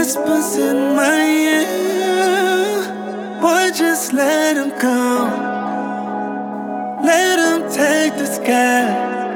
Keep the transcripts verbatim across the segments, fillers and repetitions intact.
whispers in my ear. Boy, just let him go. Let him take the sky.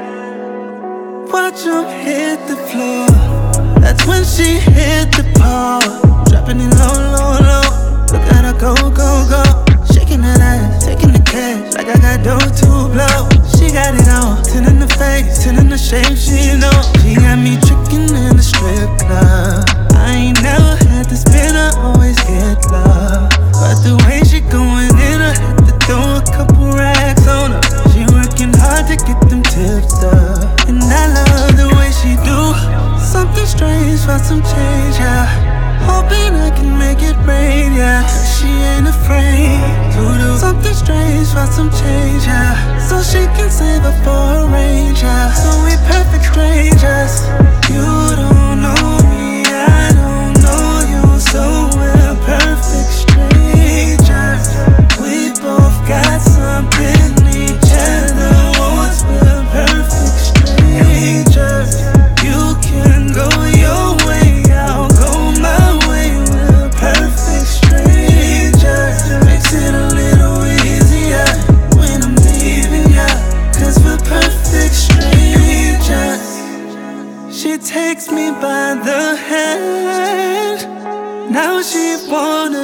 Watch him hit the floor. That's when she hit the pole. Dropping it low, low, low. Look at her go, go, go. Shaking that ass, taking the cash like I got dough to blow. She got it on, ten in the face, ten in the shape, she know. She got me tricking in the strip club. I ain't never had to spin, I always get love. But the way she going in, I had to throw a couple racks on her. She working hard to get them tips up. And I love the way she do something strange for some change, yeah. Hoping I can make it rain, yeah. She ain't afraid to do something strange for some change, yeah. So she can save up for a range, yeah. So we perfect strangers. You don't know me, I don't know you, so we're perfect strangers. We both got something each other wants, we're perfect strangers. You can go your way, I'll go my way, we're perfect strangers. Makes it a little easier when I'm leaving ya, cause we're perfect strangers. She takes me by the hand, now she wanna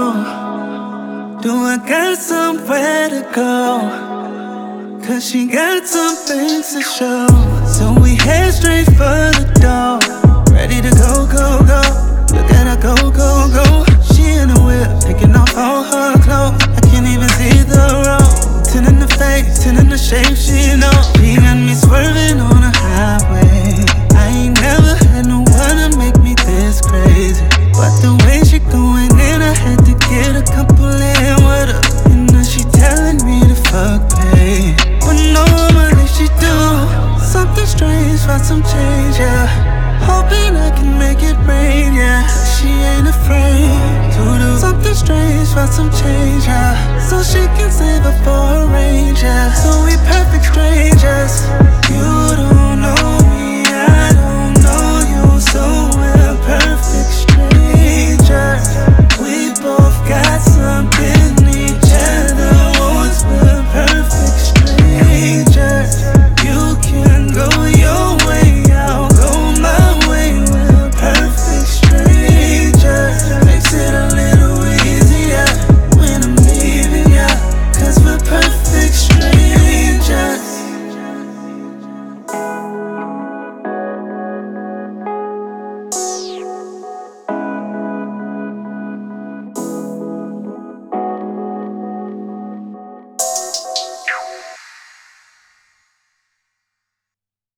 know, do I got somewhere to go? Cause she got some things to show. So we head straight for the door, ready to go, go, go. Look at her go, go, go. She in the whip, taking off all her clothes. I can't even see the road. Ten in the face, ten in the shape, she know. She got me swerving on a highway. I ain't never had no one to make me this crazy. But the way she going in, I had to get a couple in with her. And now she telling me to fuck pay. But normally she do something strange for some change, yeah. Hoping I can make it rain, yeah. She ain't afraid to do something strange for some change, yeah. So she can save up for a range, yeah. So we perfect strangers. You don't know